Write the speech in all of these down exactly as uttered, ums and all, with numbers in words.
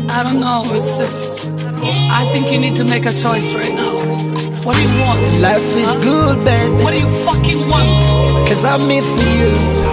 I don't know, it's just, I think you need to make a choice right now. What do you want? Life is huh? good, baby. What do you fucking want? Cause I'm made for you.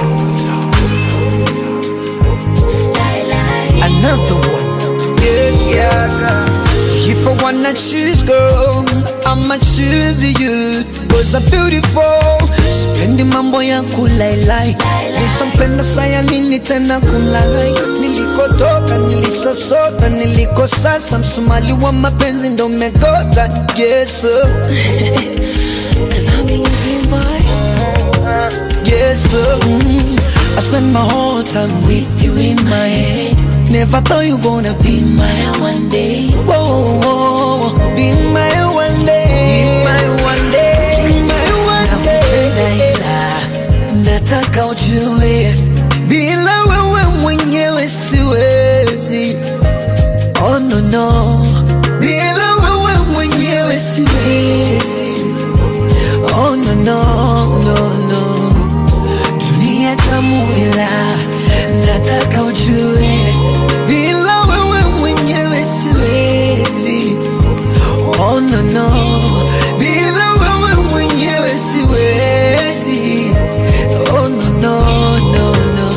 Another one. Yeah, yeah. If I wanna choose, girl, I'ma choose you. Cause I'm beautiful. Sipendi mambo ya kulailai. Nishampenda saya nini tena kulai. Nilikotoka, nilisasota, niliko sasa. Msumali wa mapenzi ndo megota. Yes sir. Cause I'm being your dream boy. Yes sir. mm. I spend my whole time with you in my head. Never thought you gonna be my one day. Whoa, whoa, whoa. Be my one day. Be my one day. Be my one day. Nataka ujue bila wewe mwenyewe siwezi. Oh no no. Bila wewe mwenyewe siwezi. Oh no no no no. Dunia tamu ila nataka ujue bila wewe mwenyewe siwezi. Oh no no. Bila wewe mwenyewe siwezi. Oh no no no no.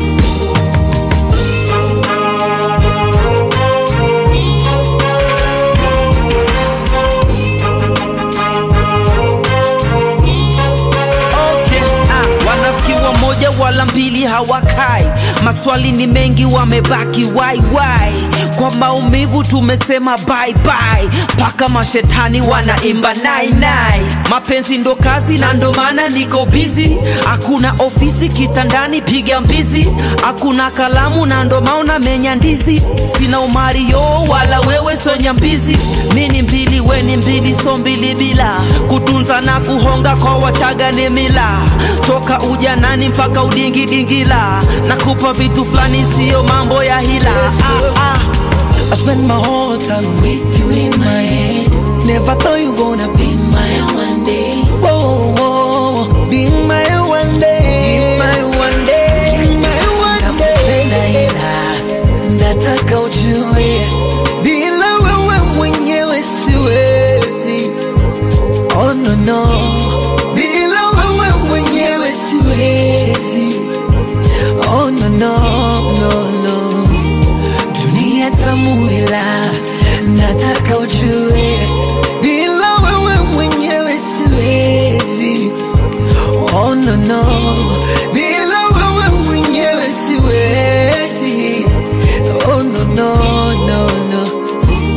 Okay, ah, wanafiki wa moja wala mbili hawakai. Maswali ni mengi wamebaki why why. Kwa maumivu tumesema bye bye. Paka mashetani wanaimba nai nai. Mapenzi ndo kazi na ndo maana niko busy. Hakuna ofisi kitandani piga mbizi. Hakuna kalamu na ndo maana menya ndizi. Sina umario wala wewe sonya mbizi. Mini mbili we ni mbili so mbili bila. Kutunza na kuhonga kwa wachaga ni mila. Toka ujanani mpaka udingi dingila. Nakupa vitu flani sio mambo ya hila. Ah, ah. I spend my whole time with you in my head. Never thought you gonna be my one day. Whoa, whoa, be my one day. Be my one day. Be my one day. Nataka ujue bila wewe mwenyewe siwezi. Oh no no. Bila wewe mwenyewe siwezi. Oh no no no no. Dunia tamu ila nataka ujue bila wewe mwenyewe siwezi. Oh no no. Bila wewe mwenyewe siwezi. Oh no no no no.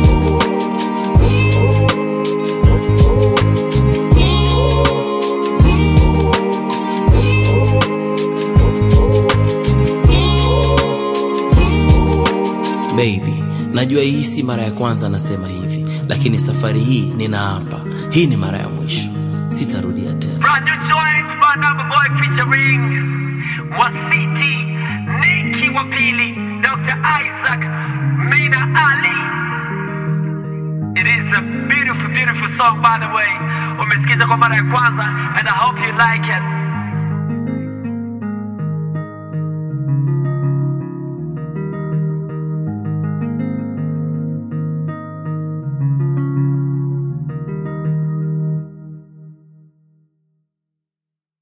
Baby, najua hii si mara ya kwanza nasema hivi, lakini safari hii ninaapa, hii ni mara ya mwisho. Sitarudia tena. Brand new joint by Number Boy featuring Wasiti, Nikki Wapili, Doctor Isaac, Mina Ali. It is a beautiful, beautiful song by the way. Umesikiza kwa mara ya kwanza and I hope you like it.